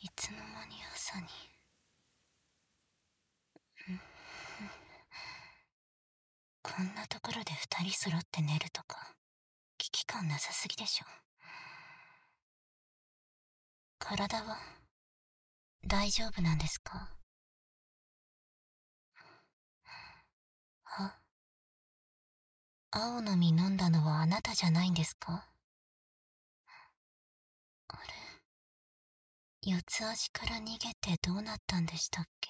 いつの間に朝に。こんなところで二人揃って寝るとか危機感なさすぎでしょ。体は大丈夫なんですか？は、青の実飲んだのはあなたじゃないんですか？あれ、四つ足から逃げてどうなったんでしたっけ？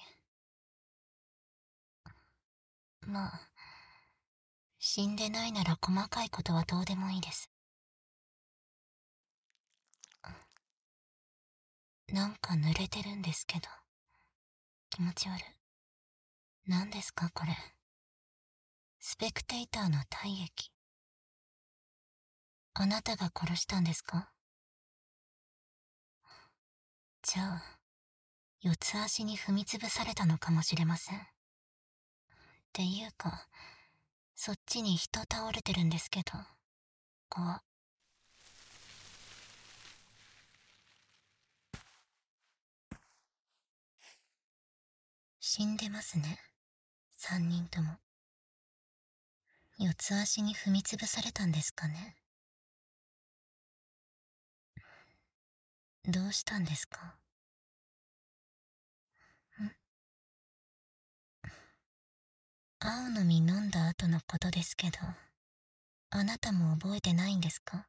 まあ、死んでないなら細かいことはどうでもいいです。なんか濡れてるんですけど、気持ち悪い。何ですかこれ。スペクテーターの体液。あなたが殺したんですか？じゃあ、四つ足に踏みつぶされたのかもしれません。っていうか、そっちに人倒れてるんですけど、怖っ。死んでますね、三人とも。四つ足に踏みつぶされたんですかね。どうしたんですか？青の実飲んだ後のことですけど、あなたも覚えてないんですか？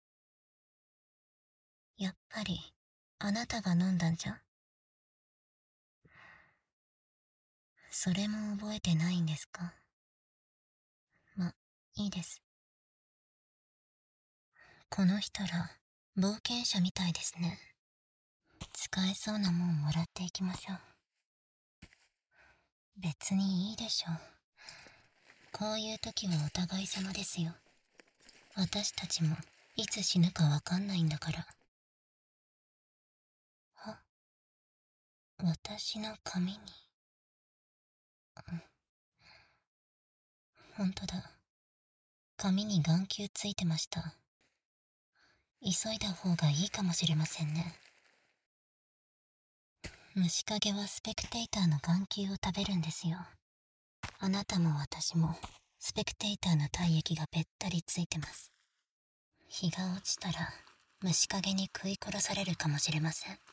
やっぱり、あなたが飲んだんじゃ。それも覚えてないんですか？ま、いいです。この人ら、冒険者みたいですね。使えそうなもんもらっていきましょう。別にいいでしょう。こういう時はお互い様ですよ。私たちもいつ死ぬかわかんないんだから。は、私の髪に。ほんとだ。髪に眼球ついてました。急いだ方がいいかもしれませんね。虫影はスペクテーターの眼球を食べるんですよ。あなたも私もスペクテーターの体液がべったりついてます。日が落ちたら虫影に食い殺されるかもしれません。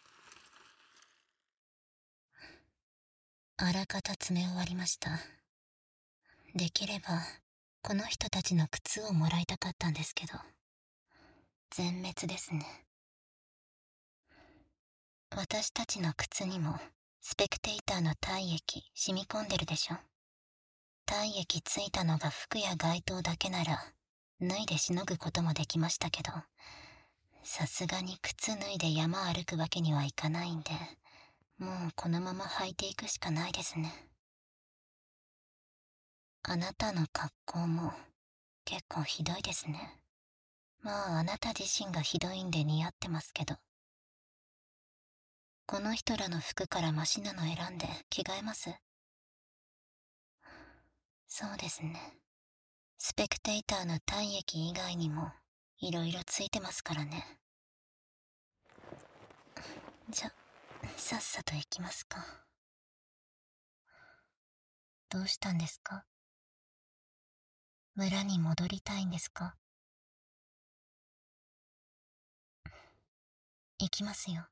あらかた詰め終わりました。できればこの人たちの靴をもらいたかったんですけど、全滅ですね。私たちの靴にもスペクテーターの体液染み込んでるでしょ。体液ついたのが服や街灯だけなら脱いでしのぐこともできましたけど、さすがに靴脱いで山歩くわけにはいかないんで、もうこのまま履いていくしかないですね。あなたの格好も結構ひどいですね。まああなた自身がひどいんで似合ってますけど。この人らの服からマシなの選んで着替えます？そうですね。スペクテーターの体液以外にもいろいろついてますからね。じゃ、さっさと行きますか。どうしたんですか？村に戻りたいんですか？行きますよ。